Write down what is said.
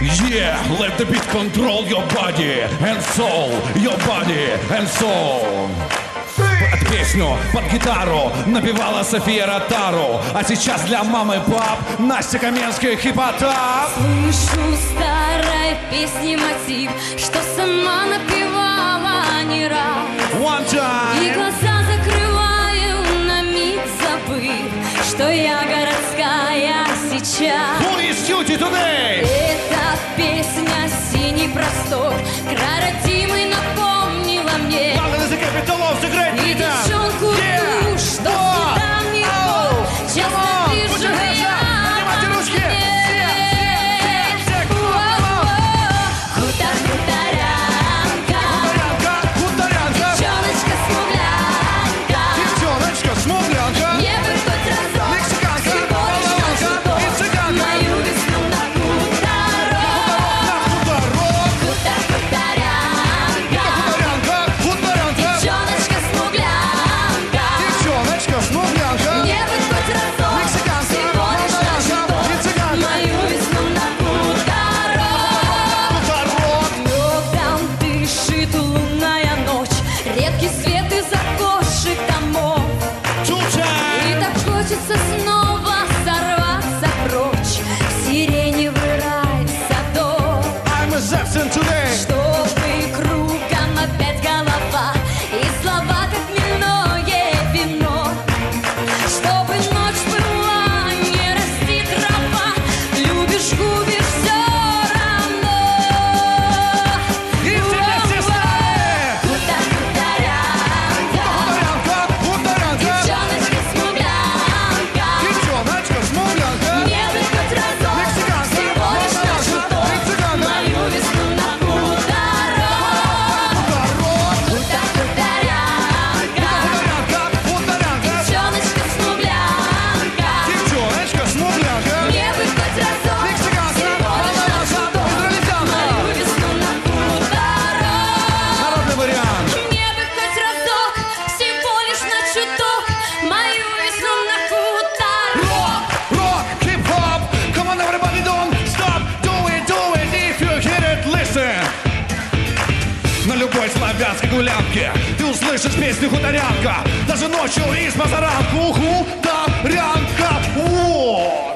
Yeah, let the beat control your body and soul, your body and soul. Эту песню под гитару напевала София Ротару. А сейчас для мамы и пап Настя Каменских и Потап. Слышу старой песни мотив, что сама напевала не раз. One time. И глаза закрываю на миг, забыв, что я городская сейчас. Who is duty today? Эта песня «Синий простор» край родимый напомнила мне. London is the capital of the great И Britain. девчонку ту, что с недавних пор часто вижу я Поднимайте ручки. Хутор, хуторянка, Хуторянка, девчоночка-смуглянка, девчоночка-смуглянка, мне бы хоть разок мексиканка, всего лишь на балалайка чуток и цыганка. мою весну на хуторок. На хуторок. Хутор, хуторянка, Хуторянка, хуторянка, девчоночка-смуглянка, девчоночка-смуглянка, мне бы хоть разок мексиканка, всего лишь на балалайка чуток и цыганка. мою весну на хуторок. Хуторок. Лёгом дышит лунная ночь, редкий свет из окошек домов. И так хочется снова сорваться прочь в сиреневый рай садов, I'm assassin today. чтобы кругом опять голова и слова, как хмельное вино. Чтобы ночь была, не расти трава, любишь, губишь всё равно. И все вместе стали. Хутор, хуторянка, Хуторянка, хуторянка, девчоночка-смуглянка, девчоночка-смуглянка, мне бы хоть разок мексиканка, всего лишь на балалайка чуток и цыганка. мою весну на хуторок. Хуторок. Хутор, хуторянка, Хуторянка, хуторянка, девчоночка-смуглянка, девчоночка-смуглянка, мне бы хоть разок мексиканка, всего лишь на балалайка чуток израильтянка. мою весну на хуторок. Народный вариант. Мне бы хоть разок, всего лишь на чуток, мою весну на хуторок. Rock, hip-hop, come on everybody, don't stop, do it, if you hear it, listen. На любой славянской гулянке ты услышишь песню хуторянка, даже ночью и с позаранку. Хуторянка, вот.